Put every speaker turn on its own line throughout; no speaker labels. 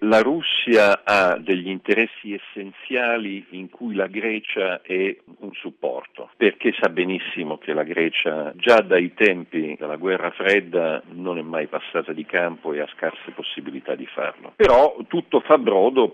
La Russia ha degli interessi essenziali in cui la Grecia è un supporto, perché sa benissimo che la Grecia già dai tempi della guerra fredda non è mai passata di campo e ha scarse possibilità di farlo. Però tutto fa brodo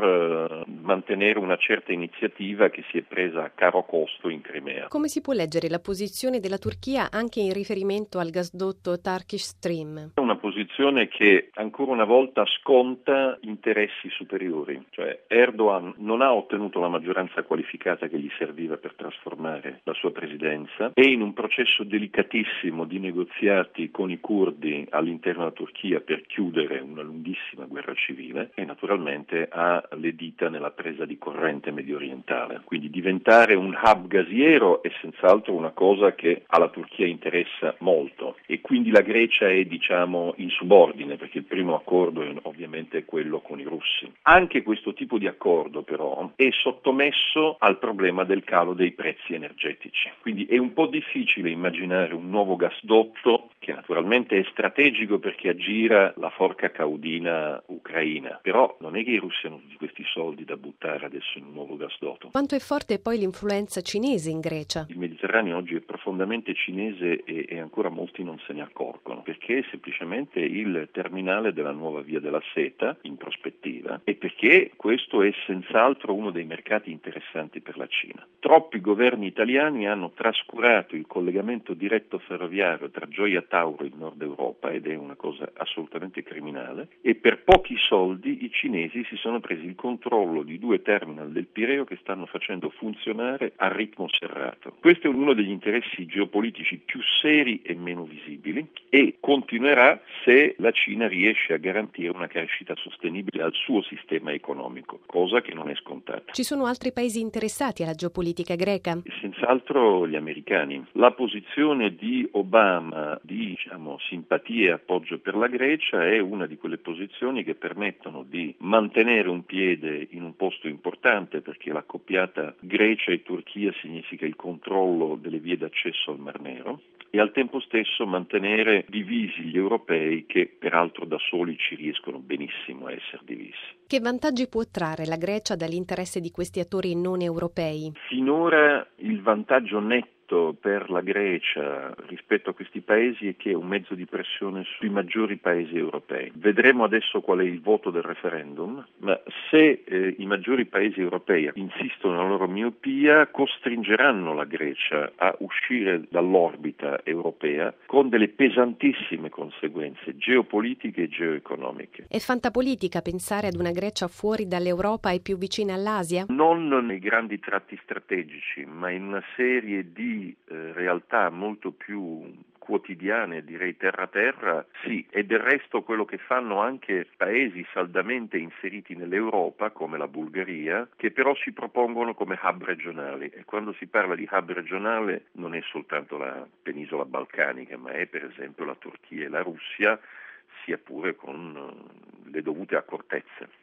per mantenere una certa iniziativa che si è presa a caro costo in Crimea.
Come si può leggere la posizione della Turchia anche in riferimento al gasdotto Turkish Stream?
È una posizione che ancora una volta sconta interessi superiori, cioè Erdogan non ha ottenuto la maggioranza qualificata che gli serviva per trasformare la sua presidenza, è in un processo delicatissimo di negoziati con i curdi all'interno della Turchia per chiudere una lunghissima guerra civile e naturalmente ha le dita nella presa di corrente mediorientale. Quindi diventare un hub gasiero è senz'altro una cosa che alla Turchia interessa molto e quindi la Grecia è in subordine perché il primo accordo è ovviamente quello con i russi. Anche questo tipo di accordo però è sottomesso al problema del calo dei prezzi energetici, quindi è un po' difficile immaginare un nuovo gasdotto che naturalmente è strategico perché aggira la forca caudina ucraina, però non è che i russi hanno tutti questi soldi da buttare adesso in un nuovo gasdotto.
Quanto è forte poi l'influenza cinese in Grecia?
Il Mediterraneo oggi è profondamente cinese e ancora molti non se ne accorgono, perché è semplicemente il terminale della nuova via della seta in prospettiva e perché questo è senz'altro uno dei mercati interessanti per la Cina. Troppi governi italiani hanno trascurato il collegamento diretto ferroviario tra Gioia Tauro in Nord Europa ed è una cosa assolutamente criminale e per pochi soldi i cinesi si sono presi il controllo di 2 terminal del Pireo che stanno facendo funzionare a ritmo serrato. Questo è uno degli interessi geopolitici più seri e meno visibili e continuerà se la Cina riesce a garantire una crescita sostenibile al suo sistema economico, cosa che non è scontata.
Ci sono altri paesi interessati alla geopolitica greca?
Senz'altro gli americani. La posizione di Obama di simpatia e appoggio per la Grecia è una di quelle posizioni che permettono di mantenere un piede in un posto importante perché l'accoppiata Grecia e Turchia significa il controllo delle vie d'accesso al Mar Nero e al tempo stesso mantenere divisi gli europei che peraltro da soli ci riescono benissimo a essere divisi.
Che vantaggi può trarre la Grecia dall'interesse di questi attori non europei?
Finora il vantaggio netto per la Grecia rispetto a questi paesi è che è un mezzo di pressione sui maggiori paesi europei. Vedremo adesso qual è il voto del referendum, ma se i maggiori paesi europei insistono nella loro miopia, costringeranno la Grecia a uscire dall'orbita europea con delle pesantissime conseguenze geopolitiche e geoeconomiche.
È fantapolitica pensare ad una Grecia fuori dall'Europa e più vicina all'Asia?
Non nei grandi tratti strategici, ma in una serie di realtà molto più quotidiane, direi terra-terra, sì, e del resto quello che fanno anche paesi saldamente inseriti nell'Europa, come la Bulgaria, che però si propongono come hub regionali. E quando si parla di hub regionale non è soltanto la penisola balcanica, ma è per esempio la Turchia e la Russia, sia pure con le dovute accortezze.